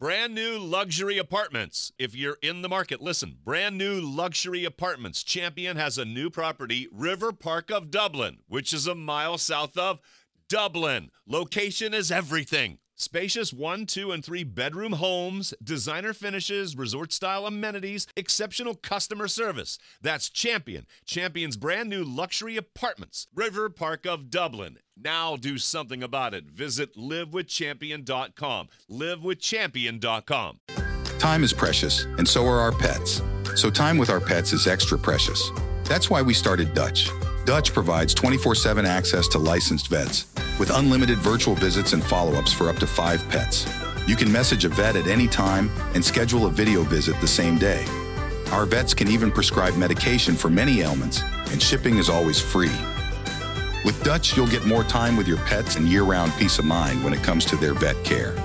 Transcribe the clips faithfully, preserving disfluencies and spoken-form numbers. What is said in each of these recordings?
Brand new luxury apartments. If you're in the market, listen. Brand new luxury apartments. Champion has a new property, River Park of Dublin, which is a mile south of Dublin. Location is everything. Spacious one, two, and three bedroom homes, designer finishes, resort-style amenities, exceptional customer service. That's Champion. Champion's brand new luxury apartments. River Park of Dublin. Now do something about it. Visit live with champion dot com. live with champion dot com. Time is precious, and so are our pets. So time with our pets is extra precious. That's why we started Dutch. Dutch provides twenty-four seven access to licensed vets with unlimited virtual visits and follow-ups for up to five pets. You can message a vet at any time and schedule a video visit the same day. Our vets can even prescribe medication for many ailments, and shipping is always free. With Dutch, you'll get more time with your pets and year-round peace of mind when it comes to their vet care.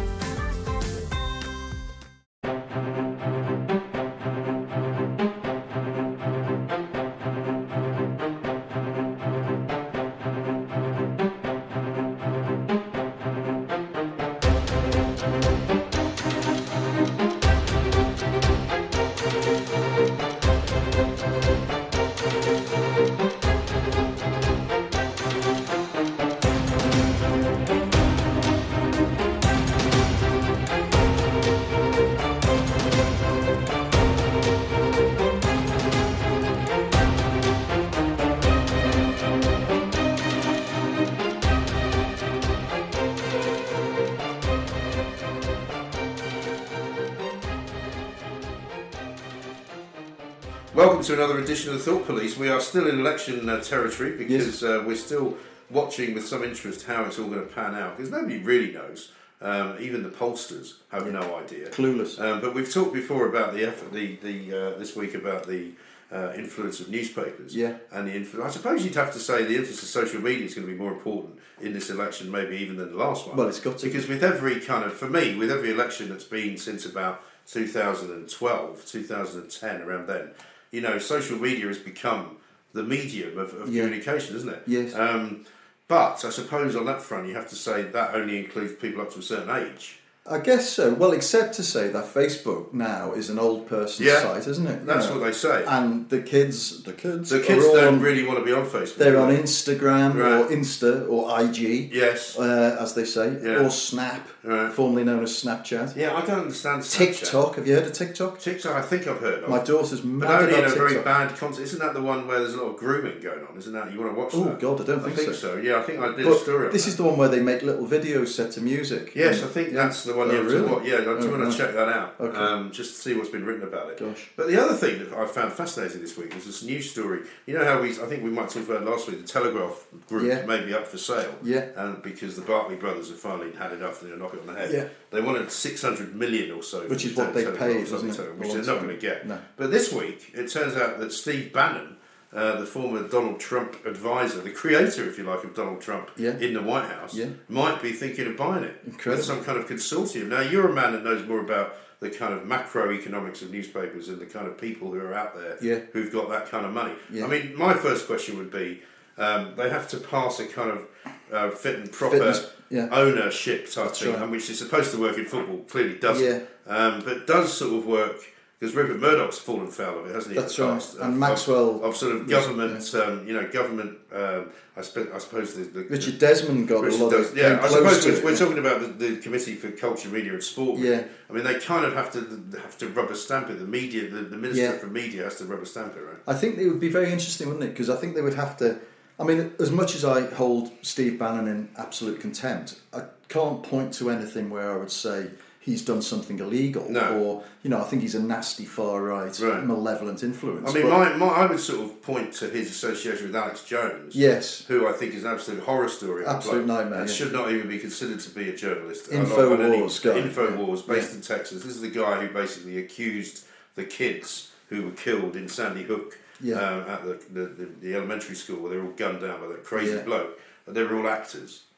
Welcome to another edition of the Thought Police. We are still in election uh, territory because yes. uh, we're still watching with some interest how it's all going to pan out, because nobody really knows. Um, even the pollsters have yeah. no idea. Clueless. Um, but we've talked before about the effort, the the uh, this week about the uh, influence of newspapers. Yeah. And the influ- I suppose you'd have to say the influence of social media is going to be more important in this election, maybe even than the last one. Well, it's got to because be. with every kind of, for me, with every election that's been since about two thousand twelve, two thousand ten, around then. You know, social media has become the medium of, of yeah. communication, isn't it? Yes. Um, but I suppose on that front, you have to say that only includes people up to a certain age. I guess so. Well, except to say that Facebook now is an old person's yeah. site, isn't it? You That's know? what they say. And the kids, the kids, the kids don't on, really want to be on Facebook. They're on Instagram right. or Insta or I G, yes, uh, as they say, yeah. or Snap, right. formerly known as Snapchat. Yeah, I don't understand Snapchat. TikTok. Have you heard of TikTok? TikTok, I think I've heard of. My daughter's mad but only about in a TikTok. very bad context. Isn't that the one where there's a lot of grooming going on? Isn't that you want to watch? Oh that? God, I don't I think, think so. so. Yeah, I think I did but a story. On this that. is the one where they make little videos set to music. Yes, I think yeah. that's the one. Oh, you have really? to watch. Yeah, I just oh, want to right. check that out, okay. um, just to see what's been written about it. Gosh. But the other thing that I found fascinating this week was this news story. You know how we, I think we might talk about it last week, the Telegraph Group yeah. may be up for sale. Yeah. And because the Barclay brothers have finally had enough and they're knocking it on the head. Yeah. They wanted six hundred million or so. Which is what they paid, wasn't it? Which they're not going to get. No. But this week, it turns out that Steve Bannon, Uh, the former Donald Trump advisor, the creator, if you like, of Donald Trump yeah. in the White House, yeah. might be thinking of buying it Incredible. with some kind of consortium. Now, you're a man that knows more about the kind of macroeconomics of newspapers and the kind of people who are out there yeah. who've got that kind of money. Yeah. I mean, my first question would be, um, they have to pass a kind of uh, fit and proper Fitness, yeah. ownership type That's thing, right. and which is supposed to work in football, clearly doesn't. Yeah. Um, but does sort of work. Because Rupert Murdoch's fallen foul of it, hasn't he? That's in the right. past, And of, Maxwell of, of sort of government, yeah. um, you know, government. Um, I, spe- I suppose the, the Richard Desmond got Richard a lot does, of. Yeah, I suppose we're, it, we're yeah. talking about the, the Committee for Culture, Media and Sport. Yeah. I mean, they kind of have to have to rubber stamp it. The media, the, the Minister yeah. for Media has to rubber stamp it, right? I think it would be very interesting, wouldn't it? Because I think they would have to. I mean, as much as I hold Steve Bannon in absolute contempt, I can't point to anything where I would say he's done something illegal, no. or you know, I think he's a nasty far right, right. malevolent influence. I mean, but, my, my I would sort of point to his association with Alex Jones, yes, who I think is an absolute horror story, absolute nightmare, and yeah. should not even be considered to be a journalist. Infowars guy, Infowars, yeah. based yeah. in Texas. This is the guy who basically accused the kids who were killed in Sandy Hook yeah. um, at the, the, the, the elementary school, where they were all gunned down by that crazy yeah. bloke, and they were all actors.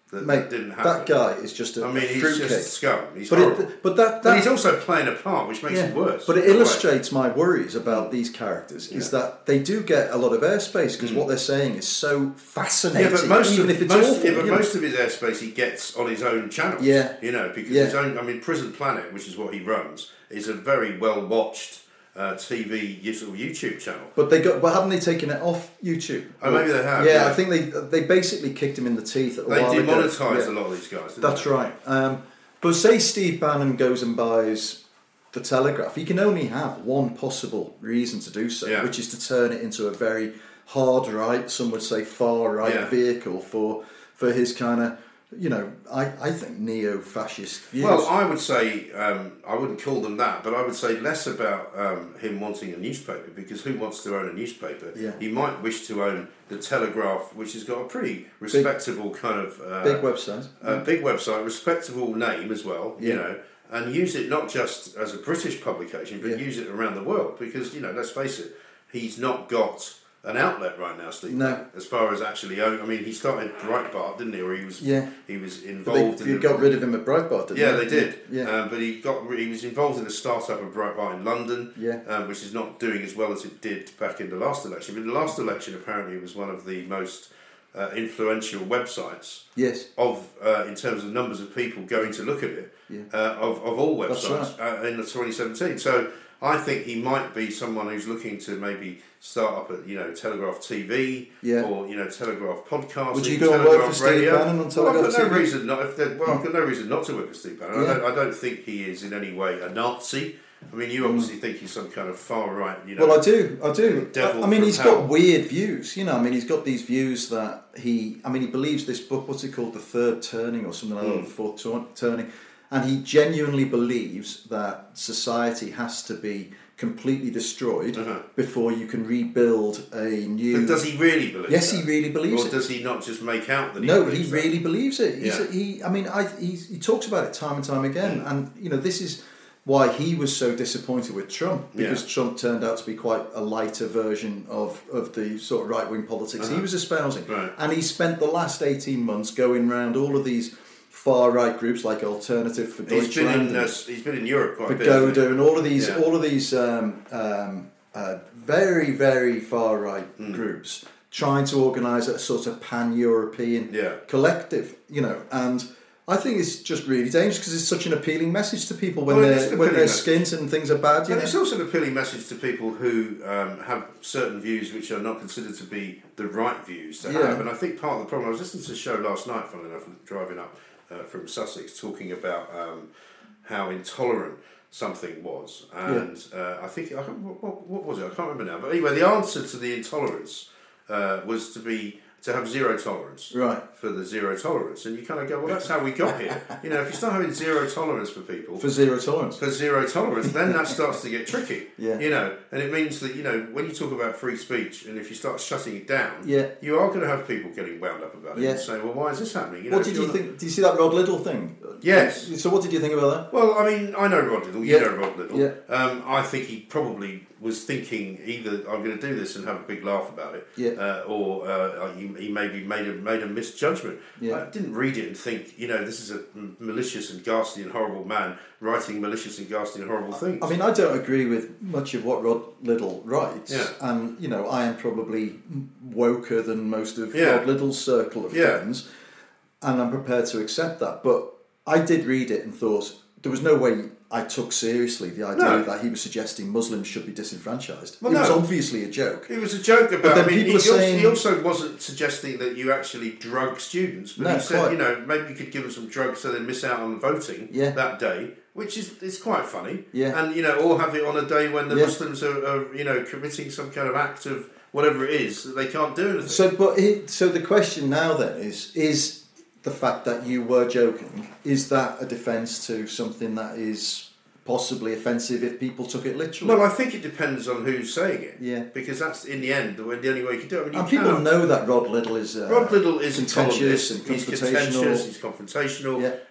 that, Mate, that didn't happen. that guy is just a I mean, he's fruitcake. just scum. He's but horrible. it, but that, that but he's also playing a part, which makes yeah, it worse. But it in a way. illustrates my worries about these characters. Is Yeah. that they do get a lot of airspace because mm. what they're saying is so fascinating. Yeah, but most even of, if it's most, awful. yeah, but you know. most of his airspace he gets on his own channels. Yeah. You know, because Yeah. his own. I mean, Prison Planet, which is what he runs, is a very well watched uh, T V sort of YouTube channel. But they got. But haven't they taken it off YouTube? Oh, maybe they have. Yeah, yeah. I think they they basically kicked him in the teeth. A They while ago. demonetised Yeah. a lot of these guys. Didn't That's they? right. Um, but say Steve Bannon goes and buys the Telegraph, he can only have one possible reason to do so, Yeah. which is to turn it into a very hard right, some would say far right Yeah. vehicle for for his kind of, you know, I, I think neo-fascist views. Well, I would say um, I wouldn't call them that, but I would say less about um, him wanting a newspaper, because who wants to own a newspaper? Yeah. He might wish to own the Telegraph, which has got a pretty respectable kind of uh, big website, a big website, respectable name as well. Yeah. You know. And use it not just as a British publication, but Yeah. use it around the world. Because, you know, let's face it, he's not got an outlet right now, Steve. No. As far as actually own, I mean, he started Breitbart, didn't he? Or he was, Yeah. he was but involved they, in. you the, got rid of him at Breitbart, didn't yeah, they? they did. Yeah. Um, but he got he was involved in a startup of Breitbart in London, Yeah. um, which is not doing as well as it did back in the last election. But the last election, apparently, was one of the most uh, influential websites. Yes. Of uh, in terms of numbers of people going to look at it, Yeah. uh, of of all That's websites uh, in the twenty seventeen. So I think he might be someone who's looking to maybe start up a you know Telegraph T V Yeah. or you know Telegraph podcast. Would you go and work for Steve Bannon on Telegraph Well, I've got no T V? reason not. If there- well, I've got no reason not to work for Steve Bannon. Yeah. I, don't, I don't think he is in any way a Nazi. I mean, you obviously think he's some kind of far right. You know. Well, I do, I do. Devil I, I mean, from he's hell. got weird views. You know, I mean, he's got these views that he. I mean, he believes this book. What's it called? The Third Turning, or something like that, Mm. or the Fourth Turn- Turning. And he genuinely believes that society has to be completely destroyed Uh-huh. before you can rebuild a new. But does he really believe? Yes, that? he really believes or it. does he not just make out that he No, believes he that? really believes it. He's Yeah. a, he, I mean, I, he's, he talks about it time and time again, and you know, this is why he was so disappointed with Trump, because Yeah. Trump turned out to be quite a lighter version of, of the sort of right wing politics he Uh-huh. was espousing, Right. and he spent the last eighteen months going round all of these far right groups like Alternative for He's been Deutschland, in uh, he's been in Europe quite a bit. Pagoda, hasn't he? and all of these, Yeah. all of these um, um, uh, very, very far right Mm. groups trying to organise a sort of pan-European Yeah. collective, you know, and I think it's just really dangerous because it's such an appealing message to people when Well, it is they're an when appealing they're skint and things are bad. You And know? it's also an appealing message to people who um, have certain views which are not considered to be the right views to Yeah. have. And I think part of the problem, I was listening to a show last night, funnily enough, driving up uh, from Sussex, talking about um, how intolerant something was. And uh, I think, I can't, what, what was it? I can't remember now. But anyway, the answer to the intolerance uh, was to be to have zero tolerance. Right. For the zero tolerance. And you kind of go, well, that's how we got here. You know, if you start having zero tolerance for people, For zero tolerance. for zero tolerance, then that starts to get tricky. Yeah. You know, and it means that, you know, when you talk about free speech, and if you start shutting it down, Yeah. you are going to have people getting wound up about it Yeah. and saying, well, why is this happening? You know, What if did you you're think? Did you see that Rod Liddell thing? Yes. So what did you think about that? not- Well, I mean, I know Rod Liddell, you Yeah. know Rod Liddell. Yeah. Um, I think he probably was thinking either I'm going to do this and have a big laugh about it, Yeah. uh, or uh, he, he maybe made a made a misjudgment. Yeah. I didn't read it and think, you know, this is a m- malicious and ghastly and horrible man writing malicious and ghastly and horrible things. I mean, I don't agree with much of what Rod Liddell writes, Yeah. and you know, I am probably woker than most of Yeah. Rod Liddell's circle of Yeah. friends, and I'm prepared to accept that. But I did read it and thought there was no way I took seriously the idea No. that he was suggesting Muslims should be disenfranchised. Well, it was no. obviously a joke. It was a joke about. then I mean, people he, are also, saying- he also wasn't suggesting that you actually drug students, but No, he said, quite. you know, maybe you could give them some drugs so they miss out on voting Yeah. that day, which is is quite funny. Yeah. And you know, or have it on a day when the Yeah. Muslims are, are, you know, committing some kind of act of whatever it is that they can't do anything. So, but it, so the question now then is: is the fact that you were joking, is that a defence to something that is possibly offensive if people took it literally? well, I think it depends on who's saying it. Yeah. Because that's in the end the, way, the only way you can do it. I mean, you And people cannot- know that Rod Liddell is uh, Rod Liddell is contentious contentious and He's confrontational. contentious. He's confrontational. Yeah.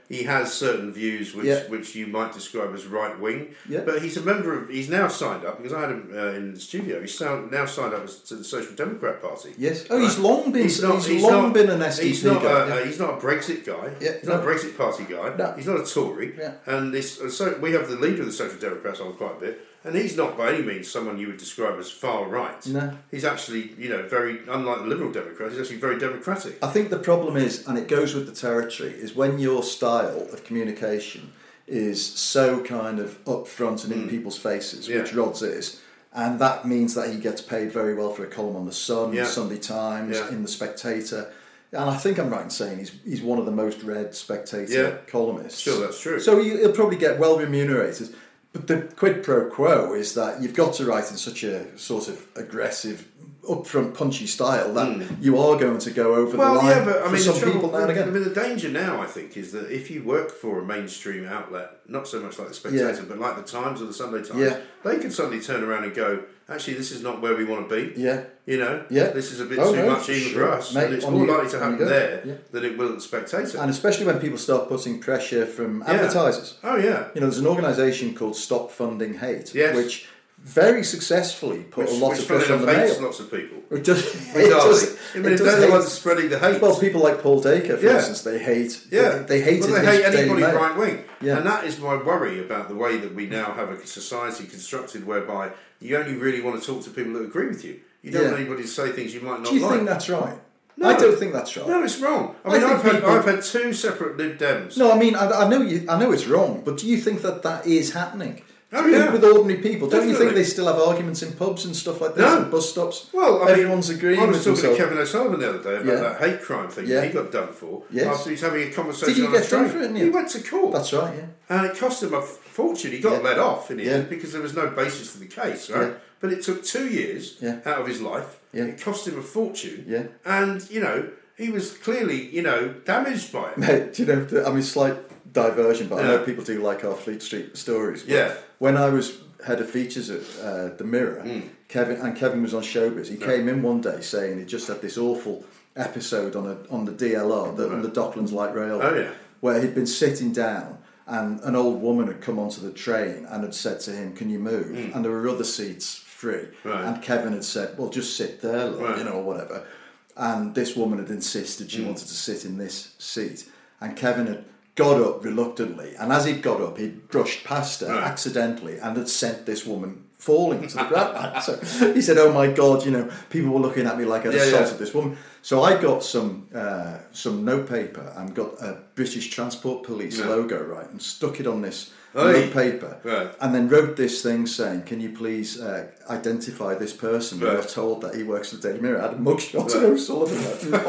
he has certain views which Yeah. which you might describe as right wing. Yeah. But he's a member of. He's now signed up because I had him uh, in the studio. He's sound, now signed up as, to the Social Democrat Party. Yes. Oh, he's long been. He's, not- he's long not- been an S D P He's not, guy. a, yeah. uh, he's not a Brexit guy. Yeah, he's not no. a Brexit Party guy. No. He's not a Tory. Yeah. And this, uh, so we have the leader of the Social Democrats on quite a bit, and he's not by any means someone you would describe as far right. No. He's actually, you know, very unlike the Liberal Democrats. He's actually very democratic. I think the problem is, and it goes with the territory, is when your style of communication is so kind of upfront and in people's faces, Yeah. which Rod's is, and that means that he gets paid very well for a column on the Sun, Yeah. Sunday Times, Yeah. in the Spectator, and I think I'm right in saying he's he's one of the most read Spectator Yeah. columnists. Sure, that's true. So he- he'll probably get well remunerated. But the quid pro quo is that you've got to write in such a sort of aggressive, upfront, punchy style that you are going to go over Well, the line yeah, but I for mean, some the trouble, people now and I again. mean, the danger now, I think, is that if you work for a mainstream outlet, not so much like the Spectator, Yeah. but like the Times or the Sunday Times, Yeah. they could suddenly turn around and go, actually, this is not where we want to be. Yeah. You know, Yeah. this is a bit Oh, too no, much for even sure. for us, Mate, and it's on more you- likely to on you happen go. there Yeah. than it will at the Spectator. And especially when people start putting pressure from Yeah. advertisers. Oh yeah, You know, there's an organisation called Stop Funding Hate, Yes. which very successfully put which, a lot which of funny pressure on the enough hates mail. lots of people. It does, it Bizarrely. does, I mean, it if does they're the hate- ones spreading the hate. Well, people like Paul Dacre, for Yeah. instance, they hate. Yeah, They, they hate well, it. they hate Daily anybody Mail. right wing, Yeah. and that is my worry about the way that we now have a society constructed whereby you only really want to talk to people that agree with you. You don't Yeah. want anybody to say things you might not Do you like. think that's right? No. I don't think that's right. No, it's wrong. I I mean, think I've had people- I've had two separate Lib Dems. No, I mean, I, I know you. I know it's wrong, but do you think that that is happening? Oh, Do you yeah. think with ordinary people, don't you think Definitely. they still have arguments in pubs and stuff like this, No. and bus stops? Well, I mean, everyone's agreeing I was with talking to themselves. Kevin O'Sullivan the other day about Yeah. that hate crime thing Yeah. that he got done for. Yes. After he's having a conversation Did he on get the train. done for it, didn't he? He went to court. That's right. Yeah. And it cost him a fortune. He got Yeah. let off in the Yeah. end because there was no basis for the case, right? Yeah. But it took two years Yeah. out of his life. Yeah. It cost him a fortune. Yeah. And, you know, he was clearly, you know, damaged by it. Mate, do you know? I mean, slight diversion, but I know Yeah. people do like our Fleet Street stories. But Yeah. When I was head of features at uh, the Mirror, Mm. Kevin and Kevin was on Showbiz. He came in one day saying he just had this awful episode on a on the D L R, the, on the Docklands Light Rail, Oh, yeah. where he'd been sitting down. And an old woman had come onto the train and had said to him, "Can you move?" And there were other seats free. Mm. Right. And Kevin had said, "Well, just sit there, love," Right. you know, or whatever. And this woman had insisted she Mm. wanted to sit in this seat. And Kevin had got up reluctantly. And as he'd got up, he'd brushed past her Right. accidentally and had sent this woman falling to the ground. So he said, "Oh my God, you know, people were looking at me like I'd Yeah, assaulted yeah. this woman." So I got some uh, some notepaper and got a British Transport Police Yeah. logo, right, and stuck it on this Oi. notepaper. Right. And then wrote this thing saying, "Can you please uh, identify this person?" We Right. are told that he works for the Daily Mirror. I had a mugshot Right. of O'Sullivan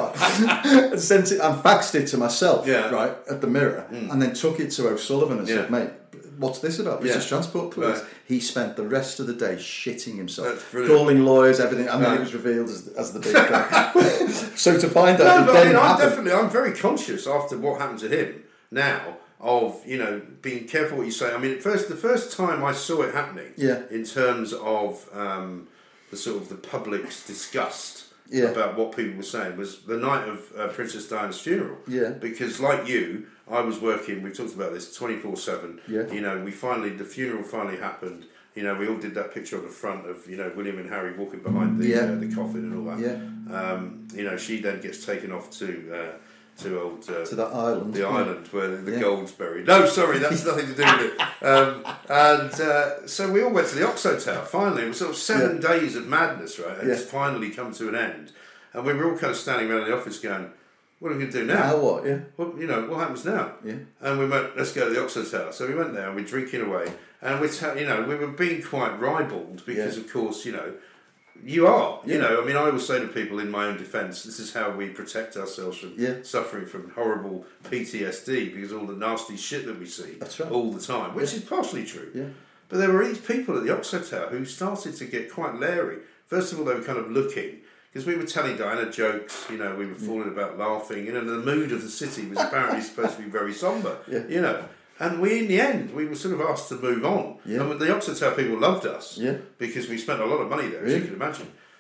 and sent it and faxed it to myself, Yeah. Mm. right, at the Mirror, and then took it to O'Sullivan and Yeah. said, "Mate, what's this about? British Yeah. Transport Police." Right. He spent the rest of the day shitting himself, That's brilliant. calling lawyers, everything, and then Right. it was revealed as, as the big guy. So to find out, No, it but I then mean, I'm happened. definitely, I'm very conscious after what happened to him now of, you know, being careful what you say. I mean, at first, the first time I saw it happening, Yeah. in terms of um, the sort of the public's disgust Yeah. about what people were saying, was the night of uh, Princess Diana's funeral. Yeah. Because like you, I was working, we've talked about this, twenty-four seven. Yeah. You know, we finally, the funeral finally happened. You know, we all did that picture on the front of, you know, William and Harry walking behind the Yeah. uh, the coffin and all that. Yeah. Um, you know, she then gets taken off to uh, to old uh, To that island. the yeah. island where the Yeah. gold's buried. No, sorry, that's nothing to do with it. Um, and uh, so we all went to the Oxo Tower. Finally, it was sort of seven Yeah. days of madness, right? And Yeah. it's finally come to an end. And we were all kind of standing around the office going, "What are we going to do now? Now what? Yeah. Well, you know, what happens now?" Yeah. And we went, "Let's go to the Oxo Tower." So we went there and we're drinking away. And we're, ta- you know, we were being quite ribald because, Yeah. of course, you know, you are. You Yeah. know, I mean, I always say to people in my own defence, this is how we protect ourselves from Yeah. suffering from horrible P T S D because of all the nasty shit that we see That's right. all the time, which Yeah. is partially true. Yeah. But there were these people at the Oxo Tower who started to get quite leery. First of all, they were kind of looking. Because we were telling Diana jokes, you know, we were falling about laughing, you know, the mood of the city was apparently supposed to be very sombre, Yeah. you know. And we, in the end, we were sort of asked to move on. Yeah. And the Oxo Tower people loved us Yeah. because we spent a lot of money there, as Really? you can imagine.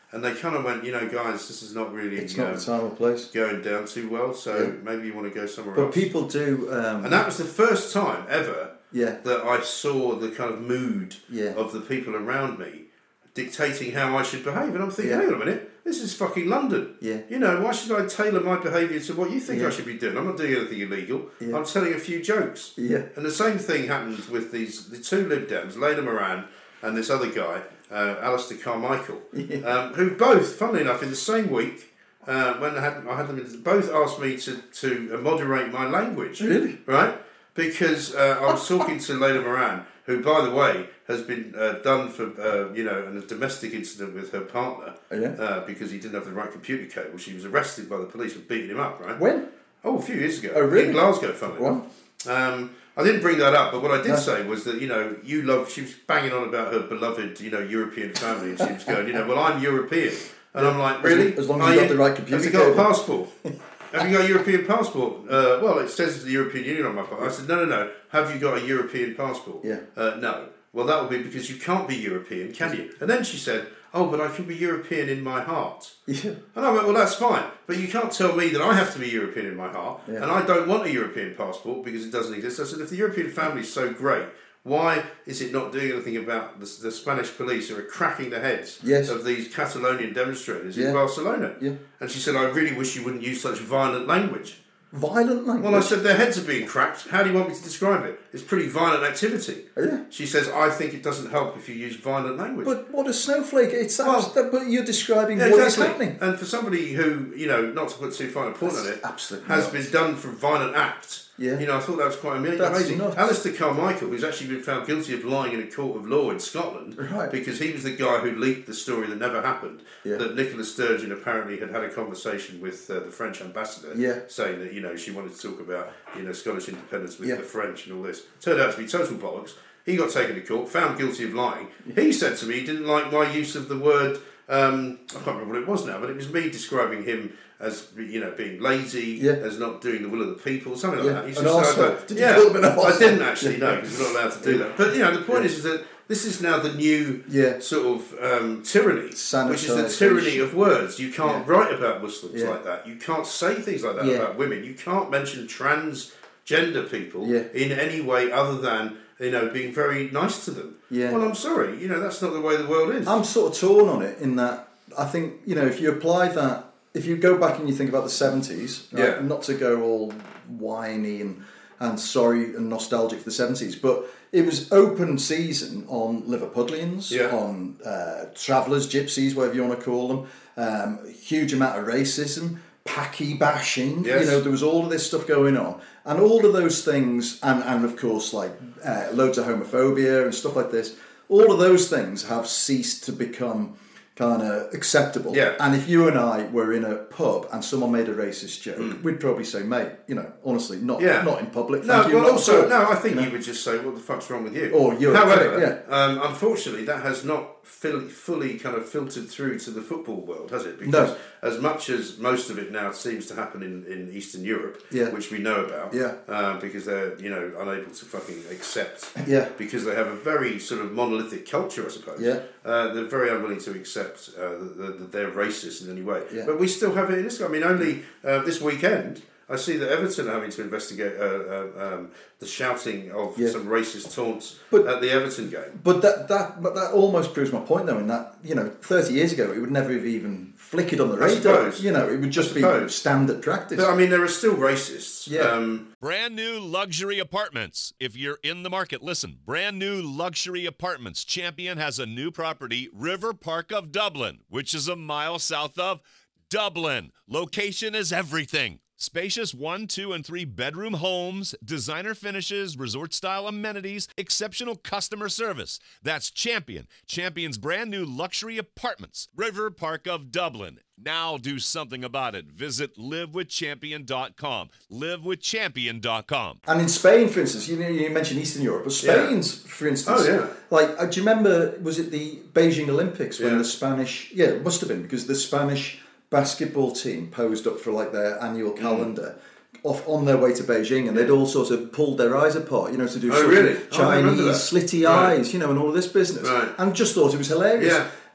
and they kind of went, you know, guys, this is not really It's not um, the time or place. going down too well, so Yeah. maybe you want to go somewhere But else. people do. Um, And that was the first time ever Yeah. that I saw the kind of mood Yeah. of the people around me dictating how I should behave. And I'm thinking, Yeah. hang on a minute, this is fucking London. Yeah. You know, why should I tailor my behaviour to what you think Yeah. I should be doing? I'm not doing anything illegal. Yeah. I'm telling a few jokes. Yeah. And the same thing happened with these the two Lib Dems, Leda Moran and this other guy, uh, Alistair Carmichael, Yeah. um, who both, funnily enough, in the same week, uh, when I had, I had them, in, both asked me to, to uh, moderate my language. Really? Right? Because uh, I was talking to Leda Moran, who, by the way, has been uh, done for, uh, you know, a domestic incident with her partner Oh, yeah? uh, because he didn't have the right computer cable. She was arrested by the police for beating him up, right? When? Oh, a few years ago. Oh, really? In Glasgow, funnily enough. Um, I didn't bring that up, but what I did No. say was that, you know, you love, she was banging on about her beloved, you know, European family, and she was going, you know, well, I'm European. And I'm like, really? As long as Are you've got the right computer Have you got a cable. passport? Have you got a European passport? Uh, well, it says it's the European Union on my passport. I said, no, no, no. Have you got a European passport? Yeah. Uh, no. Well, that would be because you can't be European, can you? And then she said, oh, but I can be European in my heart. Yeah. And I went, well, that's fine. But you can't tell me that I have to be European in my heart. Yeah. And I don't want a European passport because it doesn't exist. I said, if the European family is so great, why is it not doing anything about the, the Spanish police who are cracking the heads Yes. of these Catalonian demonstrators Yeah. in Barcelona? Yeah. And she said, I really wish you wouldn't use such violent language. Violent language? Well, I said, their heads are being cracked. How do you want me to describe it? It's pretty violent activity. Yeah. She says, I think it doesn't help if you use violent language. But what a snowflake. It's Well- abs- that, but you're describing Yeah, what is exactly. happening. And for somebody who, you know, not to put too fine a point That's on it, absolutely has nuts. been done for a violent act. Yeah. You know, I thought that was quite ama- That's amazing. nuts. Alistair Carmichael, who's actually been found guilty of lying in a court of law in Scotland, Right. because he was the guy who leaked the story that never happened, Yeah. that Nicola Sturgeon apparently had had a conversation with uh, the French ambassador, Yeah. saying that, you know, she wanted to talk about, you know, Scottish independence with Yeah. the French and all this. Turned out to be total bollocks. He got taken to court, found guilty of lying. He said to me he didn't like my use of the word, um, I can't remember what it was now, but it was me describing him as, you know, being lazy, Yeah. as not doing the will of the people, something like Yeah. that. He An said, so I arsehole. don't- Did you yeah, call him an I arsehole? didn't actually, no, Yeah. because we're not allowed to do that. But, you know, the point Yeah. is, is that this is now the new Yeah. sort of um, tyranny, which is the Sanitisation. tyranny of words. You can't Yeah. write about Muslims Yeah. like that. You can't say things like that Yeah. about women. You can't mention transgender people Yeah. in any way other than, you know, being very nice to them. Yeah. Well, I'm sorry, you know, that's not the way the world is. I'm sort of torn on it in that I think, you know, if you apply that, if you go back and you think about the seventies, right, Yeah. not to go all whiny and, and sorry and nostalgic for the seventies, but it was open season on Liverpudlians, Yeah. on uh, travellers, gypsies, whatever you want to call them, um, huge amount of racism, packy bashing, Yes. you know, there was all of this stuff going on. And all of those things, and, and of course, like uh, loads of homophobia and stuff like this, all of those things have ceased to become kind of acceptable. Yeah. And if you and I were in a pub and someone made a racist joke, we'd probably say, mate, you know, honestly, not Mm. Yeah. not in public. No, thank you, well, not also, at all." no, I think You know? you would just say, what the fuck's wrong with you? Or you're However, correct, um, unfortunately, that has not fully, fully kind of filtered through to the football world, has it? Because No. as much as most of it now seems to happen in, in Eastern Europe, Yeah. which we know about, Yeah. um, because they're, you know, unable to fucking accept, Yeah. because they have a very sort of monolithic culture, I suppose. Yeah. Uh, they're very unwilling to accept uh, that that they're racist in any way. Yeah. But we still have it in this. I mean, only uh, this weekend, I see that Everton are having to investigate uh, uh, um, the shouting of Yeah. some racist taunts But- at the Everton game. But that that but that almost proves my point, though, in that, you know, thirty years ago, it would never have even flickered on the I radar. suppose. You know, it would just I be suppose. standard practice. But I mean, there are still racists. Yeah. Um, Brand new luxury apartments. If you're in the market, listen. Brand new luxury apartments. Champion has a new property, River Park of Dublin, which is a mile south of Dublin. Location is everything. Spacious one, two, and three bedroom homes, designer finishes, resort style amenities, exceptional customer service. That's Champion. Champion's brand new luxury apartments, River Park of Dublin. Now do something about it. Visit live with champion dot com. live with champion dot com. And in Spain, for instance, you know, you mentioned Eastern Europe, but Yeah. Spain's, for instance, Oh, yeah. like, uh, do you remember, was it the Beijing Olympics when Yeah. the Spanish, yeah, it must have been, because the Spanish basketball team posed up for like their annual Mm. calendar off on their way to Beijing, and they'd all sort of pulled their eyes apart, you know, to do Oh, sort really? of Oh, I remember Chinese that. slitty Right. eyes, you know, and all this business, Right. and just thought it was hilarious. Yeah.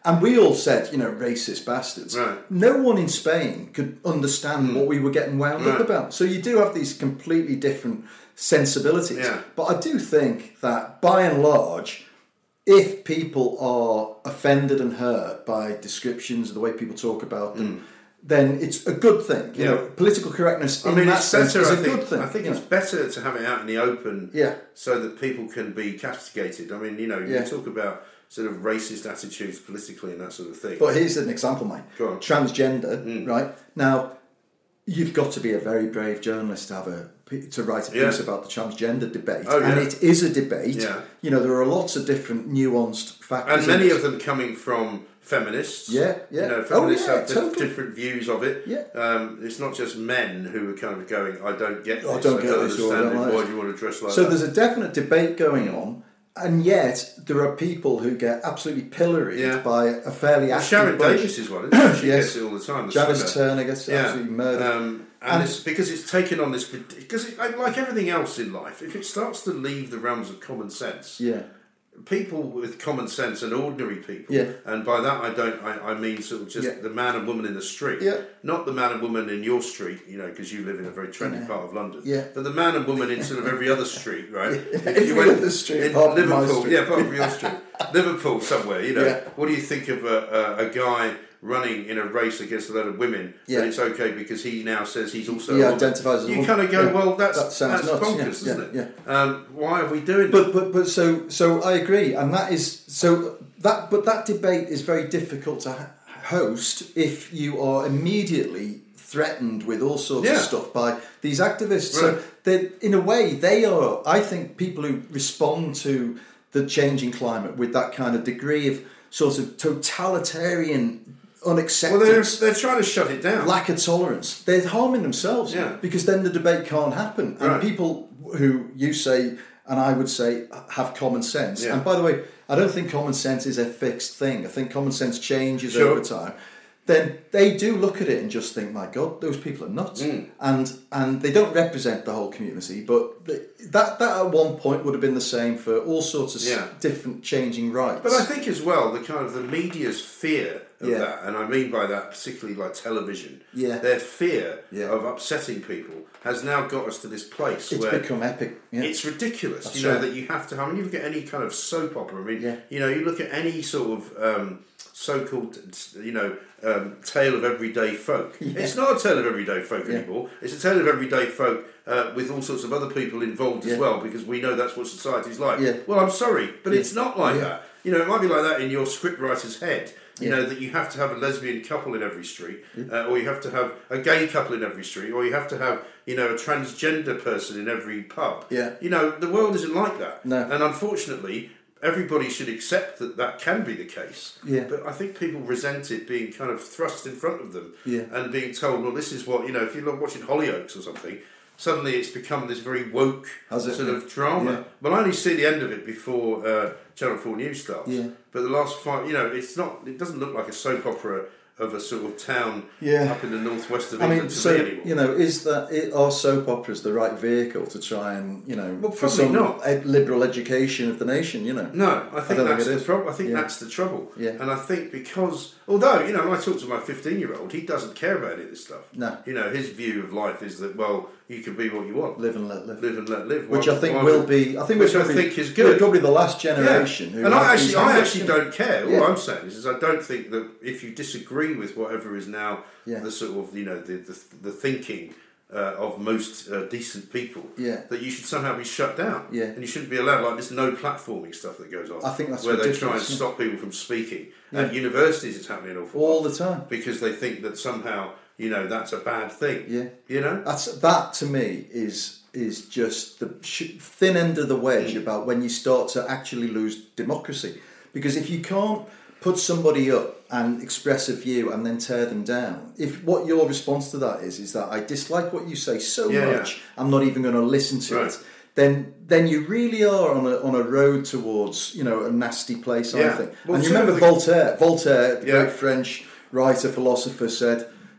And we all said, you know, racist bastards. Right. No one in Spain could understand Mm. what we were getting wound Right. up about. So you do have these completely different sensibilities. Yeah. But I do think that, by and large, if people are offended and hurt by descriptions, the way people talk about them, then it's a good thing. You Yeah. know, political correctness I in mean, that it's sense better. is I a think. good thing. I think you it's know. better to have it out in the open, Yeah. so that people can be castigated. I mean, you know, Yeah. you talk about sort of racist attitudes politically and that sort of thing. But here's an example, mate. Go on. Transgender, right? Now, you've got to be a very brave journalist to have a to write a piece Yeah. about the transgender debate, Oh, yeah. and it is a debate. Yeah. You know, there are lots of different nuanced factors, and many in of them coming from feminists. Yeah, yeah. You know, Oh, feminists yeah, have dif- totally. different views of it. Yeah. Um, it's not just men who are kind of going, I don't get this, Oh, I don't get this, or I understand don't it, like why this." do you want to dress like So that? there's a definite debate going on, and yet there are people who get absolutely pilloried Yeah. by a fairly Well, active Sharon bunch. Davis is one, isn't she? She Yes. gets it all the time. The Janice swimmer. Turner gets Yeah. absolutely murdered. Um, and And- it's because it's taken on this, because it, like everything else in life, if it starts to leave the realms of common sense, yeah. people with common sense and ordinary people, Yeah. and by that I don't, I, I mean sort of just Yeah. the man and woman in the street, Yeah. not the man and woman in your street, you know, because you live in a very trendy Yeah. part of London, Yeah. but the man and woman in sort of every other street, right? If Every other street, in apart from my Liverpool, street. yeah, apart from your street, Liverpool somewhere, you know, Yeah. what do you think of a, a, a guy running in a race against a load of women? Yeah. And it's okay because he now says he's also He a woman. identifies as a You woman. kind of go, Yeah. well, that's That sounds that's nuts. bonkers, Yeah, isn't yeah, it? Um, why are we doing But that? but but so so I agree, and that is so that but that debate is very difficult to ha- host if you are immediately threatened with all sorts Yeah. of stuff by these activists. So Right. they, in a way, they are. I think people who respond to the changing climate with that kind of degree of sort of totalitarian Well, unacceptance. they're, they're trying to shut it down. Lack of tolerance. They're harming themselves Yeah. because then the debate can't happen. And Right. people who you say, and I would say, have common sense. Yeah. And by the way, I don't think common sense is a fixed thing. I think common sense changes Sure. over time. Then they do look at it and just think, my God, those people are nuts. Mm. And and they don't represent the whole community, but the, that, that at one point would have been the same for all sorts of s- Yeah. different changing rights. But I think as well, the kind of the media's fear of Yeah. that, and I mean by that particularly like television, Yeah. their fear Yeah. of upsetting people has now got us to this place it's where become epic. Yeah. it's ridiculous. That's you know right. that you have to. I mean, you look at any kind of soap opera. I mean, Yeah. you know, you look at any sort of um, so-called, you know, um, tale of everyday folk. Yeah. It's not a tale of everyday folk Yeah. anymore. It's a tale of everyday folk uh, with all sorts of other people involved Yeah. as well, because we know that's what society's like. Yeah. Well, I'm sorry, but Yeah. it's not like Yeah. that. You know, it might be like that in your scriptwriter's head. You Yeah. know, that you have to have a lesbian couple in every street, uh, or you have to have a gay couple in every street, or you have to have, you know, a transgender person in every pub. Yeah. You know, the world isn't like that. No. And unfortunately, everybody should accept that that can be the case. Yeah. But I think people resent it being kind of thrust in front of them Yeah. and being told, well, this is what, you know, if you're watching Hollyoaks or something, suddenly it's become this very woke Has it? sort of drama. Yeah. Well, I only see the end of it before uh, Channel four News starts. Yeah. But the last five, you know, it's not, it doesn't look like a soap opera of a sort of town Yeah. up in the northwest of I England mean, to so me anymore. you know, is that it, are soap operas the right vehicle to try and you know Well, for probably some not. ed- liberal education of the nation? You know, No, I think don't think that's it the is. problem. I think Yeah. that's the trouble. Yeah. And I think because, although, you know, when I talk to my fifteen-year-old, he doesn't care about any of this stuff. No. You know, his view of life is that, well, you can be what you want. live and let live. Live and let live. Which Why- I think why will would- be. I think which we're I probably, think is good. We're probably the last generation. Yeah. Who And I have these actually, I habits, actually you know. don't care. All Yeah. I'm saying is, is I don't think that if you disagree with whatever is now Yeah. the sort of, you know, the the, the thinking uh, of most uh, decent people, Yeah. that you should somehow be shut down. Yeah. And you shouldn't be allowed like this no platforming stuff that goes on. I think that's where they try and ridiculous, yeah. stop people from speaking. Yeah. At universities, it's happening an awful all lot the time. because they think that somehow, you know, that's a bad thing. Yeah. You know. That's that to me is is just the sh- thin end of the wedge Mm. about when you start to actually lose democracy. Because if you can't put somebody up and express a view and then tear them down, if what your response to that is is that I dislike what you say so Yeah, much, yeah. I'm not even going to listen to Right. it. Then, then you really are on a on a road towards you know a nasty place. I Yeah. think. Well, and you some remember of the- Voltaire? Voltaire, the Yeah. great French writer philosopher, said,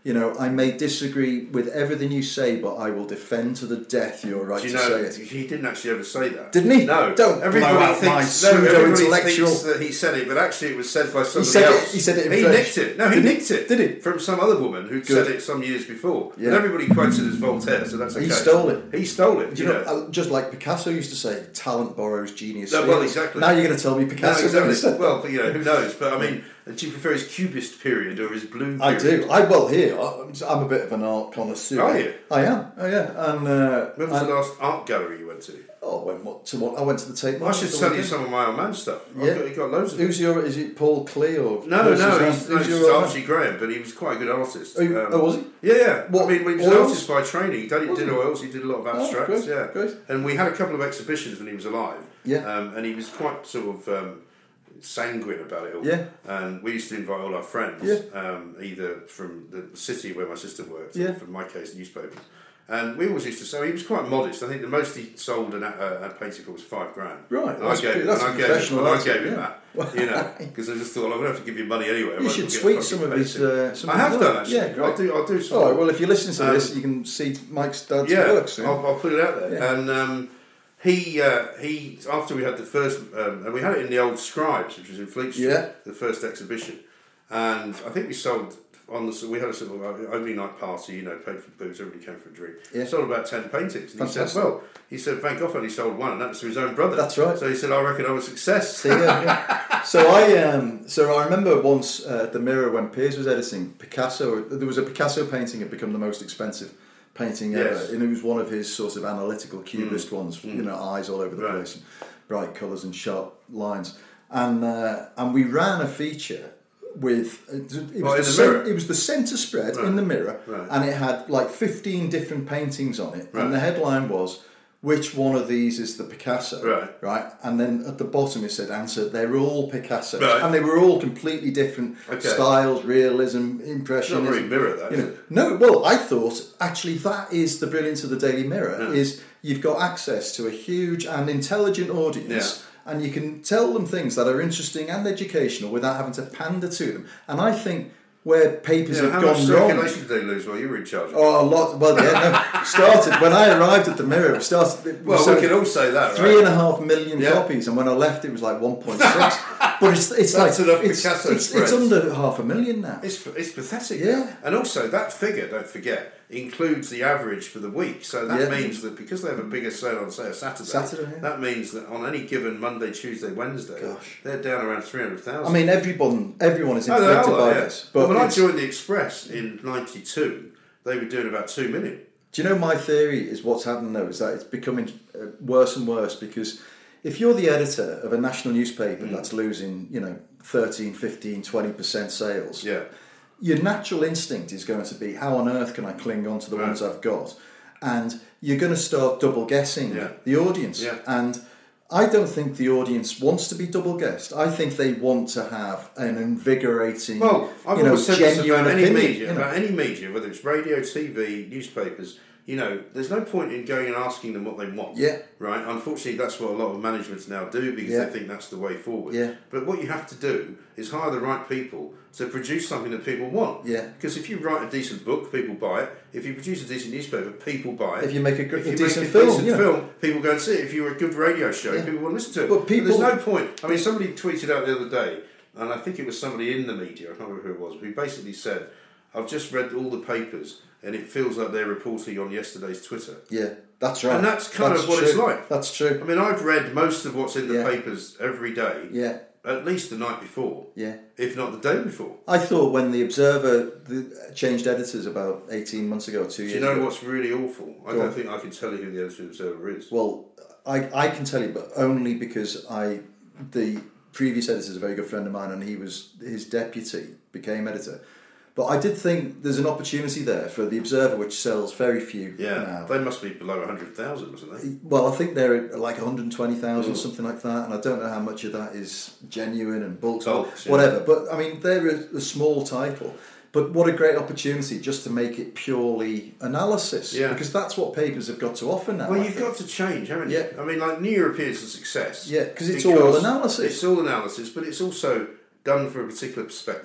You know, I may disagree with everything you say, but I will defend to the death your right Do you to know, say it. he didn't actually ever say that. Didn't he? No. Don't everybody blow out thinks, my no, everybody pseudo-intellectual... thinks that he said it, but actually it was said by somebody He said else. it, he said it in He French. nicked it. No, he Did he? nicked it. Did he? From some other woman who'd Good. said it some years before. Yeah. And everybody quotes it as Voltaire, so that's okay. He stole it. He stole it. Do you know, uh, just like Picasso used to say, talent borrows, genius No, steals. well, exactly. Now you're going to tell me No, Picasso exactly. never said Well, but, you know, who knows? But I mean, do you prefer his Cubist period or his blue period? I do. I well here. I- I'm a bit of an art connoisseur. Are you? I am. Oh yeah. And uh, When was and- the last art gallery you went to? Oh, when what to what? I went to the Tate I Modern should the tell you weekend. some of my old man stuff. I've Yeah. got, he got loads of Who's it. your? Is it Paul Klee or No, who's no, his he's, name? no, Who's he's your old Archie Graham, but he was quite a good artist. Oh, you- oh, was he? Yeah, yeah. What, I mean, he was oils? an artist by training. He did, Was did he? oils, he did a lot of Oh, abstracts, great, yeah. great. And we had a couple of exhibitions when he was alive. Yeah. Um, and he was quite sort of um, sanguine about it all. Yeah. And we used to invite all our friends, Yeah. um, either from the city where my sister worked, Yeah. or from my case, newspapers. And we always used to say, he was quite modest. I think the most he sold an, uh, a painting for was five grand. Right, And that's I gave, pretty- that's and I a gave, professional and I artist, gave him yeah. that, you know, because I just thought, I'm going to have to give you money anyway. I You might as should well get a tweet fucking some of his. painting. Uh, some I of have his done work. actually. Yeah, great. I'll do. I'll do some. All right. Well, if you listen to Um, this, you can see Mike's dad's Yeah, work soon. I'll, I'll put it out there. Yeah. And um, he uh, he after we had the first, um, and we had it in the old Scribes, which was in Fleet Street, Yeah. the first exhibition, and I think we sold. On the, so we had a sort of opening night party, you know, paid for booze, everybody came for a drink. Yeah. Sold about ten paintings. And he said, Fantastic. well, he said Van Gogh only sold one, and that was to his own brother. That's right. So he said, I reckon I'm a success. So, yeah, yeah. so I um, so I remember once uh, at the Mirror when Piers was editing Picasso. There was a Picasso painting had become the most expensive painting ever, Yes. and it was one of his sort of analytical cubist ones. You know, eyes all over the Right. place, and bright colours and sharp lines. And uh, and we ran a feature with it was, it Oh, in was the, the cen- Mirror? it was the centre spread Right. in the Mirror, Right. and it had like fifteen different paintings on it, Right. and the headline was, "Which one of these is the Picasso?" Right. Right, and then at the bottom it said, "Answer, they're all Picassos," Right. and they were all completely different Okay. styles, realism, It's impressionism. not very Mirror, that, you is know. it? No, well, I thought actually that is the brilliance of the Daily Mirror Yeah. is you've got access to a huge and intelligent audience. Yeah. And you can tell them things that are interesting and educational without having to pander to them. And I think where papers Yeah, have how gone much wrong. circulation did they lose while you were in charge? Oh, a lot. Well, yeah, no. Started when I arrived at the Mirror. It started. It well, was we so can all say that, right? Three and a half million Yeah. copies, and when I left, it was like one point six. But it's it's That's like enough it's, Picasso it's, it's spreads. under half a million now. It's, it's pathetic. Yeah. And also, that figure, don't forget, includes the average for the week. So that Yeah. means that because they have a bigger sale on, say, a Saturday, Saturday, yeah. that means that on any given Monday, Tuesday, Wednesday, Gosh. they're down around three hundred thousand. I mean, everyone everyone is Oh, they infected are, by yeah. this. But But when I it's- joined the Express in ninety-two, they were doing about two million. do you know my theory is what's happening though is that it's becoming uh, worse and worse because if you're the editor of a national newspaper Mm. that's losing, you know, thirteen, fifteen, twenty percent sales, Yeah. your natural instinct is going to be how on earth can I cling on to the Right. ones I've got, and you're going to start double guessing Yeah. the audience. Yeah. And I don't think the audience wants to be double guessed. I think they want to have an invigorating, Well, I've you know, always said this genuine about any opinion. media, you know. about any media, whether it's radio, T V, newspapers. You know, there's no point in going and asking them what they want. Yeah. Right. Unfortunately, that's what a lot of managements now do because Yeah. they think that's the way forward. Yeah. But what you have to do is hire the right people to produce something that people want. Yeah. Because if you write a decent book, people buy it. If you produce a decent newspaper, people buy it. If you make a good- if a you decent make a film, decent you know. film, people go and see it. If you're a good radio show, Yeah. people want to listen to it. But people- there's no point. I mean, somebody tweeted out the other day, and I think it was somebody in the media. I can't remember who it was. Who basically said, "I've just read all the papers, and it feels like they're reporting on yesterday's Twitter." Yeah, that's right. And that's kind That's of what true. it's like. That's true. I mean, I've read most of what's in the Yeah. papers every day, Yeah, at least the night before, yeah. if not the day before. I thought when the Observer the, changed editors about eighteen months ago, or two Do years you know ago. what's really awful? I Go don't on. think I can tell you who the editor of the Observer is. Well, I, I can tell you, but only because I the previous editor is a very good friend of mine, and he was his deputy, became editor. But I did think there's an opportunity there for the Observer, which sells very few yeah, now. they must be below one hundred thousand, mustn't they? Well, I think they're at like one hundred twenty thousand, Mm. something like that, and I don't know how much of that is genuine and bulk, Bulks, yeah. whatever. But I mean, they're a, a small title. But what a great opportunity just to make it purely analysis, Yeah. because that's what papers have got to offer now. Well, I you've think. got to change, haven't Yeah. you? I mean, like New Europeans a success. Yeah, 'cause it's all analysis. It's all analysis, but it's also done from a particular perspective. Yeah.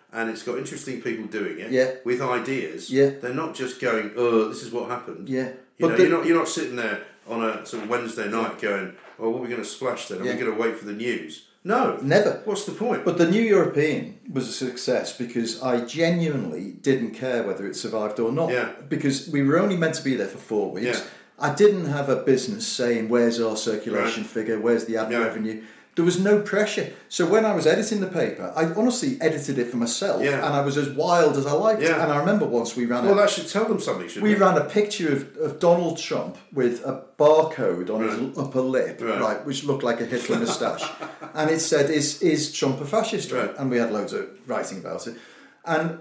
and it's got interesting people doing it Yeah. with ideas. Yeah. They're not just going, oh, this is what happened. Yeah. You But know, the- you're not you're not sitting there on a sort of Wednesday night going, oh, what are we going to splash then? Are Yeah. we going to wait for the news? No. Never. What's the point? But the New European was a success because I genuinely didn't care whether it survived or not. Yeah. Because we were only meant to be there for four weeks. Yeah. I didn't have a business saying, where's our circulation Right. figure, where's the ad Yeah. revenue. There was no pressure. So when I was editing the paper, I honestly edited it for myself, Yeah. and I was as wild as I liked. Yeah. And I remember once we ran well, a, that should tell them something, shouldn't we it? ran a picture of, of Donald Trump with a barcode on Right. his upper lip, Right. right. which looked like a Hitler moustache, and it said, "Is is Trump a fascist?" Right. And we had loads of writing about it, and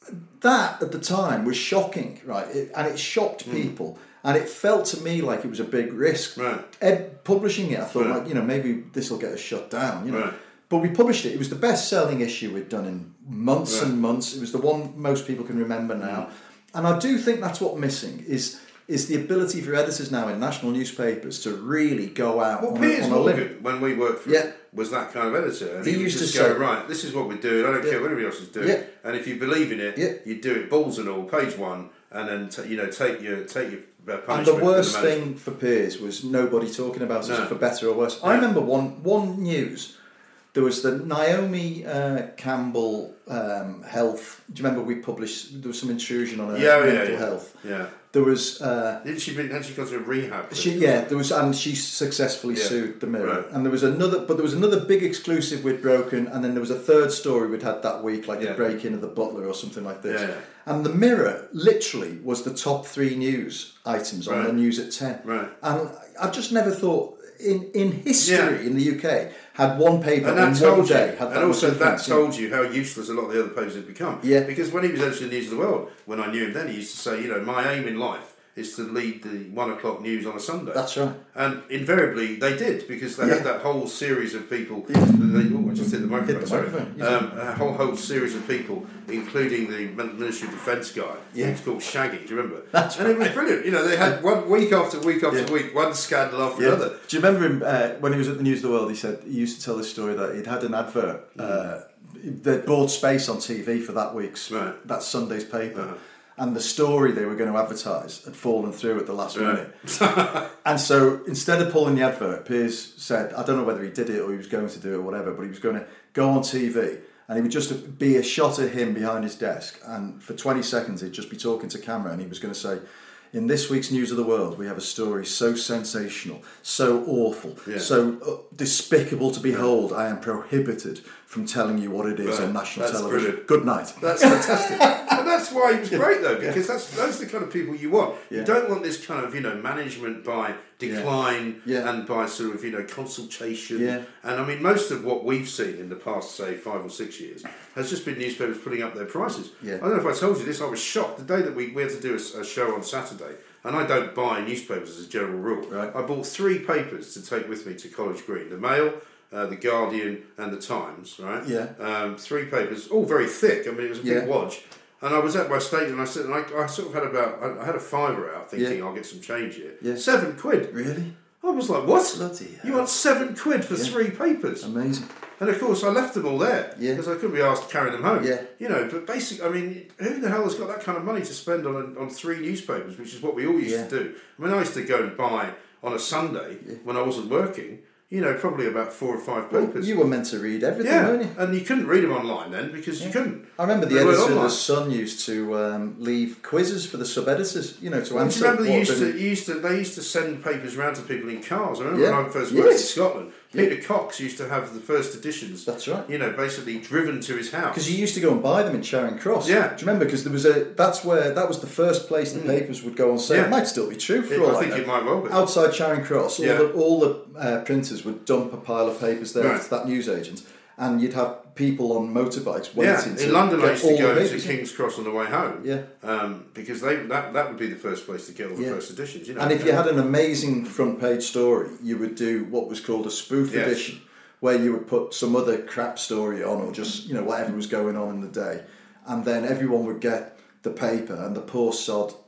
that at the time was shocking, right? It, and it shocked people. And it felt to me like it was a big risk. Right. Ed, publishing it, I thought, Right. like, you know, maybe this will get us shut down, you know. Right. But we published it. It was the best-selling issue we'd done in months Right. and months. It was the one most people can remember now. And I do think that's what's missing is is the ability for editors now in national newspapers to really go out Well, on, Piers a, on a limb. Morgan, when we worked for Yeah. him, was that kind of editor. And He he, would used to just go, say- right, this is what we're doing. I don't Yeah. care what everybody else is doing. Yeah. And if you believe in it, Yeah. you do it balls and all, page one, and then t- you know take your take your uh, And punishment. the for worst management. thing for Piers was nobody talking about No. it for better or worse. I Yeah. remember one one news. There was the Naomi uh, Campbell um, health. Do you remember we published? There was some intrusion on her Yeah, yeah, mental yeah. health. Yeah. There was. Uh, Didn't she been? Had she gone to a rehab? She, yeah, there was, and she successfully Yeah. sued the Mirror. Right. And there was another, but there was another big exclusive we'd broken, and then there was a third story we'd had that week, like Yeah. the break-in of the Butler or something like this. Yeah, yeah. And the Mirror literally was the top three news items on Right. the news at ten. Right. And I just never thought in in history Yeah. in the U K had one paper And in that one told you, day had that and also much that influence, yeah. told you how useless a lot of the other papers had become. Yeah. Because when he was editor of the News of the World, when I knew him then, he used to say, you know, my aim in life is to lead the one o'clock news on a Sunday. That's right. And invariably they did, because they Yeah. had that whole series of people. They, oh, I just hit the microphone. Hit the sorry. microphone. Um, a whole whole series of people, including the Ministry of Defence guy. Yeah. He was called Shaggy. Do you remember? That's and it was brilliant. You know, they had one week after week after Yeah. week, one scandal after Yeah. another. Do you remember him uh, when he was at the News of the World? He said he used to tell this story that he'd had an advert. Uh, they'd bought space on T V for that week's Right. that Sunday's paper, Uh-huh. and the story they were going to advertise had fallen through at the last Right. minute. And so instead of pulling the advert, Piers said, I don't know whether he did it or he was going to do it or whatever, but he was going to go on T V. And he would just be a shot of him behind his desk, and for twenty seconds he'd just be talking to camera, and he was going to say, in this week's News of the World, we have a story so sensational, so awful, Yeah. so uh, despicable to behold, I am prohibited from telling you what it is Right. on national That's television. brilliant. Good night. That's fantastic. And that's why he was great, though, because that's those are the kind of people you want. Yeah. You don't want this kind of, you know, management by decline Yeah. and by sort of, you know, consultation. Yeah. And I mean, most of what we've seen in the past, say, five or six years, has just been newspapers putting up their prices. Yeah. I don't know if I told you this, I was shocked. The day that we, we had to do a, a show on Saturday, and I don't buy newspapers as a general rule, Right. I bought three papers to take with me to College Green. The Mail, uh, the Guardian and the Times, right? Yeah. Um, three papers, all very thick. I mean, it was a big Yeah. wodge. And I was at my stadium, and I said, and I, I sort of had about, I, I had a fiver out, thinking Yeah. I'll get some change here. Yeah. Seven quid. Really? I was like, what? Bloody You hell. want seven quid for Yeah. three papers? Amazing. And of course, I left them all there Yeah. because I couldn't be asked to carry them home. Yeah. You know, but basically, I mean, who the hell has got that kind of money to spend on a, on three newspapers, which is what we all used Yeah. to do? I mean, I used to go and buy on a Sunday Yeah. when I wasn't working. You know, probably about four or five Well, papers. you were meant to read everything, yeah, weren't you? and you couldn't read them online then because you couldn't. I remember the They weren't editor of online. The Sun used to um, leave quizzes for the sub-editors, you know, to Well, do answer. you remember they what used had to, been- you used to they used to send papers around to people in cars? I remember Yeah. when I first worked Yes. in Scotland. Peter Cox used to have the first editions. That's right. You know, basically driven to his house. Because you used to go and buy them in Charing Cross. Yeah. Do you remember? Because there was a. That's where that was the first place the papers would go on sale. Yeah. It might still be true for It- all I think know. it might well be. Outside Charing Cross, all Yeah. the all the uh, printers would dump a pile of papers there Right. to that newsagent, and you'd have people on motorbikes waiting. Yeah, to in London I get used to all go the to papers. King's Cross on the way home. Yeah. Um, because they that, that would be the first place to get all the Yeah. first editions. You know. And if you had an amazing front page story, you would do what was called a spoof Yes. edition, where you would put some other crap story on, or just you know whatever was going on in the day, and then everyone would get the paper, and the poor sod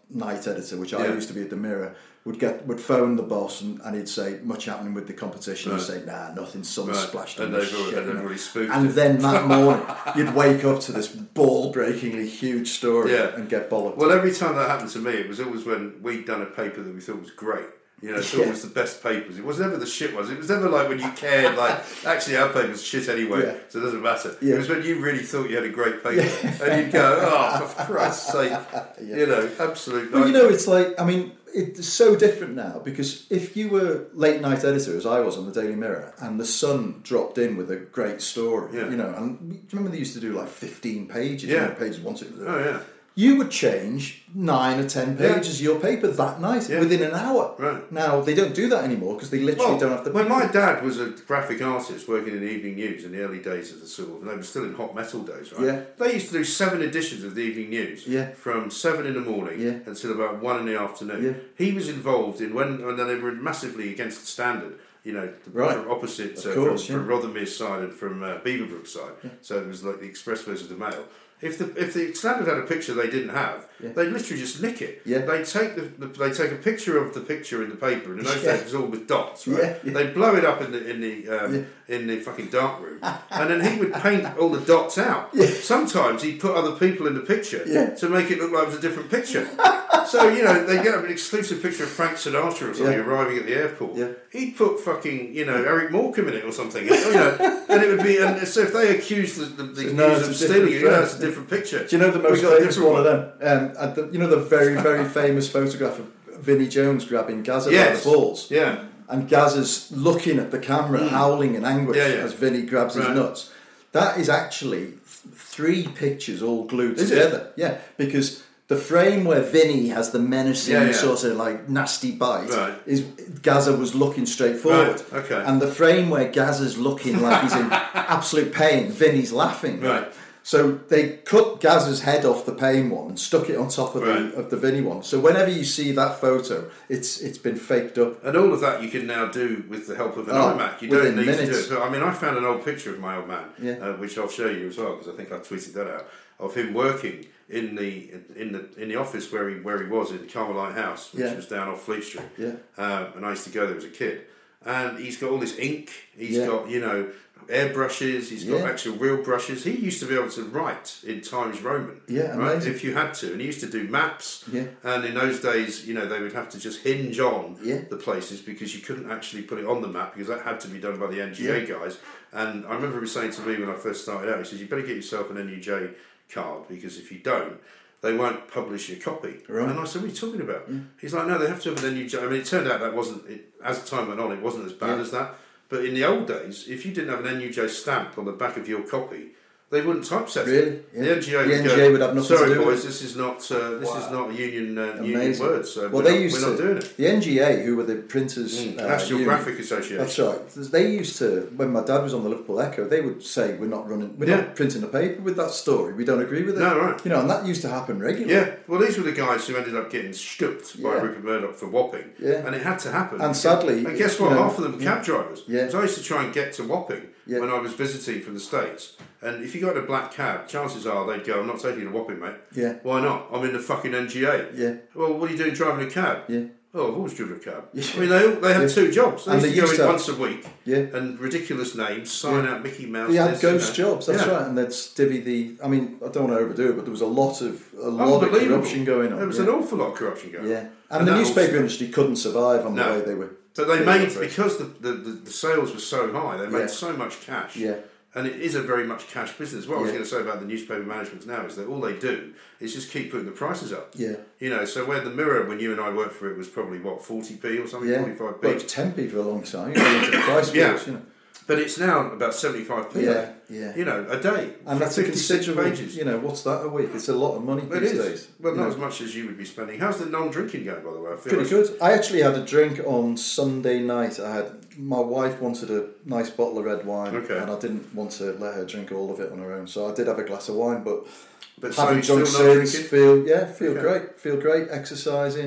night editor, which I Yeah. used to be at the Mirror, would get would phone the boss and, and he'd say, much happening with the competition? Right. He'd say, nah, nothing, sun Right. splashed And in the they've already- shit, and you they've know. already spoofed And it. then that morning, you'd wake up to this ball-breakingly huge story Yeah. and get bollocked. Well, every time that happened to me, it was always when we'd done a paper that we thought was great. You know, thought Yeah. it was the best papers. It was never the shit ones. It was never like when you cared, like, actually our paper's shit anyway, Yeah. so it doesn't matter. Yeah. It was when you really thought you had a great paper. And you'd go, oh, for Christ's sake. Yeah. You know, absolute Well, you nightmare. know, it's like, I mean, it's so different now because if you were late night editor, as I was on the Daily Mirror, and the Sun dropped in with a great story, Yeah. you know, and do you remember they used to do like fifteen pages, Yeah. you know, pages once it Oh, yeah. you would change nine or ten Yeah. pages of your paper that night Yeah. within an hour. Right. Now, they don't do that anymore because they literally Well, don't have the... when my dad was a graphic artist working in the evening news in the early days of the sort of, and they were still in hot metal days, right? Yeah. They used to do seven editions of the evening news Yeah. from seven in the morning Yeah. until about one in the afternoon. Yeah. He was involved in when, when they were massively against the Standard. You know, the Right. from opposite Of uh, course, from, yeah. from Rothermere's side and from uh, Beaverbrook side. So it was like the Express versus the Mail. If the if the Standard had a picture they didn't have, Yeah. they'd literally just nick it. Yeah. They'd take the, the they take a picture of the picture in the paper, and in those Yeah. days it was all with dots, right? Yeah, yeah. They'd blow it up in the in the um, Yeah. in the fucking dark room, and then he would paint all the dots out. Yeah. Sometimes he'd put other people in the picture Yeah. to make it look like it was a different picture. So, you know, they get an exclusive picture of Frank Sinatra or something Yeah. arriving at the airport. Yeah. He'd put fucking, you know, Eric Morecambe in it or something. You know, and it would be, and so if they accused the, the, the So, no, news it's of a stealing it, different you know, frame. it's a different picture. Do you know the most We've got a famous different one of them? Um, at the, you know the very, very famous photograph of Vinnie Jones grabbing Gaza Yes. by the balls? Yeah. And Gaza's looking at the camera, howling in anguish Yeah, yeah. as Vinny grabs his Right. nuts. That is actually th- three pictures all glued Is it? together. Yeah, because the frame where Vinny has the menacing Yeah, yeah. sort of like nasty bite Right. is Gaza was looking straight forward. Right, okay. And the frame where Gaza's looking like he's in absolute pain, Vinny's laughing. Right. So they cut Gaza's head off the pain one and stuck it on top of Right. the of the Vinny one. So whenever you see that photo, it's it's been faked up. And all of that you can now do with the help of an Oh, iMac. You within don't need minutes. to do it. But, I mean, I found an old picture of my old man, Yeah. uh, which I'll show you as well because I think I tweeted that out, of him working in the in the in the office where he where he was in Carmelite House, which Yeah. was down off Fleet Street. Yeah. Um, and I used to go there as a kid. And he's got all this ink. He's Yeah. got, you know, airbrushes. He's got Yeah. actual real brushes. He used to be able to write in Times Roman. Yeah, right? amazing. If you had to. And he used to do maps. Yeah. And in those days, you know, they would have to just hinge on Yeah. the places because you couldn't actually put it on the map because that had to be done by the N G A Yeah. guys. And I remember him saying to me when I first started out, he says, you better get yourself an N U J card because if you don't, they won't publish your copy. Right. And I said, what are you talking about? He's like, no, they have to have an N U J. I mean, it turned out that wasn't, it, as time went on, it wasn't as bad Yeah. as that. But in the old days, if you didn't have an N U J stamp on the back of your copy, they wouldn't typeset Really? it. Yeah. The N G A The would N G A go, would have nothing sorry to do with boys, it." this is not uh, this is Wow. not a union uh, union Amazing. word, so Well, we're, they not, used we're to, not doing it. The N G A, who were the printers, Mm, uh, National union, Graphic Association. That's right. They used to, when my dad was on the Liverpool Echo, they would say, "We're not running, we're Yeah. not printing a paper with that story. We don't agree with it." No, right. You know, and that used to happen regularly. Yeah, well, these were the guys who ended up getting stooped by Yeah. Rupert Murdoch for Wapping, Yeah. and it had to happen. And sadly, and guess you what? know, Half of them were cab drivers. Yeah. Because I used to try and get to Wapping Yeah. when I was visiting from the States, and if you got in a black cab, chances are they'd go, "I'm not taking you to Wapping, mate." Yeah. Why not? I'm in the fucking N G A. Yeah. Well, what are you doing driving a cab? Yeah. Oh, I've always driven a cab. Yeah. I mean, they all, they had Yeah. two jobs. They And used they to go used in to have- once a week. Yeah. And ridiculous names, sign Yeah. out Mickey Mouse. They had this, you ghost know. jobs, that's Yeah. right, and they'd divvy the. I mean, I don't want to overdo it, but there was a lot of a lot of Unbelievable. corruption going on. There was yeah. an awful lot of corruption going on. Yeah, and, And the that newspaper also- industry couldn't survive on No. the way they were. But they they made, operate. because the, the, the, the sales were so high, they made Yeah. so much cash. Yeah. And it is a very much cash business. What I was Yeah. going to say about the newspaper management now is that all they do is just keep putting the prices up. Yeah. You know, so where the Mirror, when you and I worked for it, was probably, what, forty p or something, Yeah, forty-five well, p? it was ten p for a long time. You know, into the price Yeah. wars, you know. But it's now about seventy-five p. Yeah, yeah. You know, a day. And for that's a fifty-six considerable. pages. You know, what's that a week? It's a lot of money It these is. days. Well, you not know. as much as you would be spending. How's the non-drinking going, by the way? I feel Pretty like- good. I actually had a drink on Sunday night. I had my wife wanted a nice bottle of red wine, Okay. and I didn't want to let her drink all of it on her own, so I did have a glass of wine. But, But so having you're drunk still not since, drinking? feel yeah, feel Okay. great, feel great. Exercising,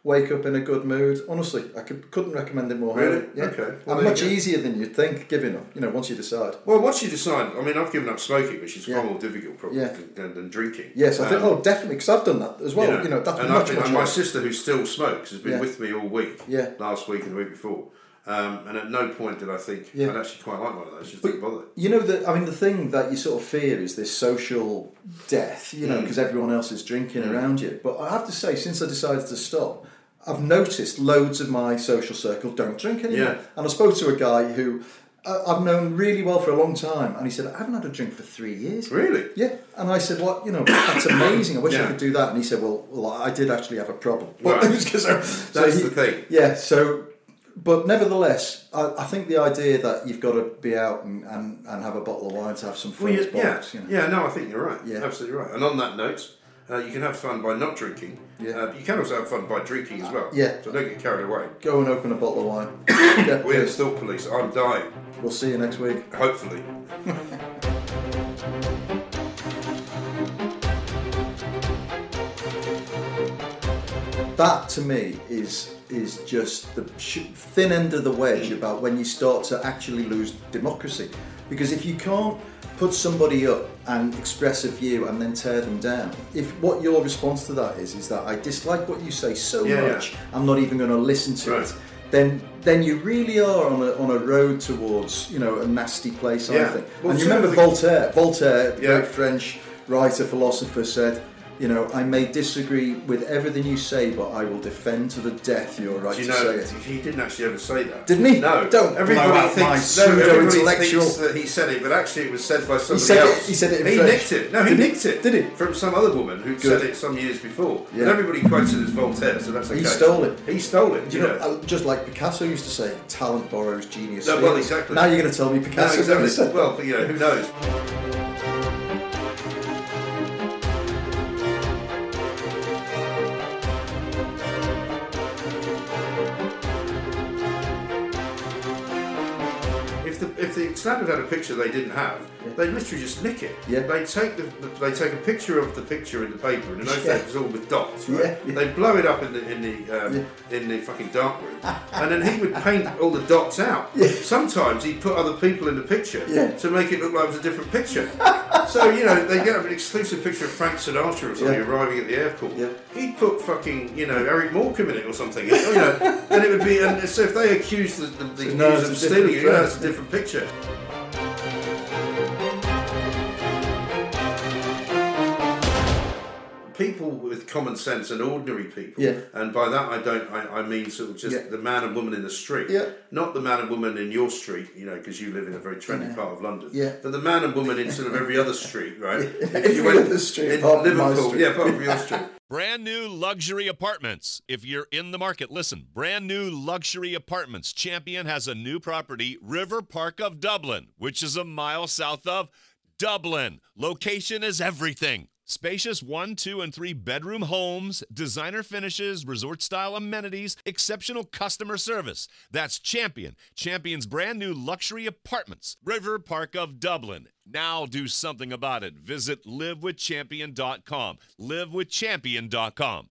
wake up in a good mood. Honestly, I could, couldn't recommend it more. Really? Yeah. Okay. Well, And much there you go. easier than you'd think, giving up, you know, once you decide. Well, once you decide, I mean, I've given up smoking, which is Yeah. far more difficult probably Yeah. than, than drinking. Yes, I think, Um, oh, definitely, because I've done that as well. You know, that's and much, I've been, much and my worse. sister, who still smokes, has been Yeah. with me all week. Yeah. Last week and the week before. Um, and at no point did I think Yeah. I'd actually quite like one of those. Just But, didn't bother. you know, the, I mean, the thing that you sort of fear is this social death, you know, Mm. because everyone else is drinking Mm. around you. But I have to say, since I decided to stop, I've noticed loads of my social circle don't drink anymore. Yeah. And I spoke to a guy who uh, I've known really well for a long time, and he said, I haven't had a drink for three years. Really? Yeah. And I said, well, you know, that's amazing. I wish I Yeah. could do that. And he said, well, well I did actually have a problem. Right. so, so That's he- the thing. Yeah, so, but nevertheless, I, I think the idea that you've got to be out and, and, and have a bottle of wine to have some fun Well, is yeah, yeah, bollocks, you know. yeah, no, I think you're right. Yeah. Absolutely right. And on that note, uh, you can have fun by not drinking. Yeah. Uh, you can also have fun by drinking as well. yeah. So don't get carried away. Go and open a bottle of wine. Get We're the pissed. Thought Police. I'm dying. We'll see you next week. Hopefully. That to me is is just the sh- thin end of the wedge about when you start to actually lose democracy, because if you can't put somebody up and express a view and then tear them down, if what your response to that is is that I dislike what you say so Yeah, much, yeah. I'm not even going to listen to Right. it, then then you really are on a on a road towards, you know, a nasty place. I Yeah. think. Well, and you some remember of the- Voltaire? Voltaire, Yeah. great French writer, philosopher, said, you know, I may disagree with everything you say, but I will defend to the death your right Do you to know, say it. he didn't actually ever say that. Didn't he? No. Don't everybody blow out thinks, my no, everybody pseudo-intellectual- thinks that he said it, but actually it was said by somebody said it- else. he said it in He French. nicked it. No, he Did he? nicked it. Did he? From some other woman who Good. said it some years before. Yeah. And everybody quotes it as Voltaire, so that's okay. He stole it. He stole it. Do you know, uh, just like Picasso used to say, talent borrows, genius No, steals. well, exactly. Now you're going to tell me No, Picasso never exactly. said Well, but, you know, who knows? If the if the standard had a picture they didn't have, they'd literally just nick it. Yeah. They take the, the they take a picture of the picture in the paper, and in those Yeah. days it was all with dots. Right? Yeah, yeah. They blow it up in the in the um, in the fucking dark room, and then he would paint all the dots out. Yeah. Sometimes he'd put other people in the picture Yeah. to make it look like it was a different picture. So you know they get an exclusive picture of Frank Sinatra or something Yeah. arriving at the airport. Yeah. He'd put fucking you know Eric Morecambe in it or something. You know, and it would be. And so if they accused the, the, the No, news it's of a stealing, different it, you know, threat. it's a different picture. People with common sense and ordinary people, Yeah. and by that I don't, I, I mean sort of just Yeah. the man and woman in the street, Yeah. not the man and woman in your street, you know, because you live in a very trendy Yeah. part of London, Yeah. but the man and woman in sort of every other street, right? If Every you went other street in apart from my Liverpool, street. yeah, apart from your street. Brand new luxury apartments. If you're in the market, listen. Brand new luxury apartments. Champion has a new property, River Park of Dublin, which is a mile south of Dublin. Location is everything. Spacious one, two, and three bedroom homes, designer finishes, resort style amenities, exceptional customer service. That's Champion. Champion's brand new luxury apartments, River Park of Dublin. Now do something about it. Visit live with champion dot com. live with champion dot com.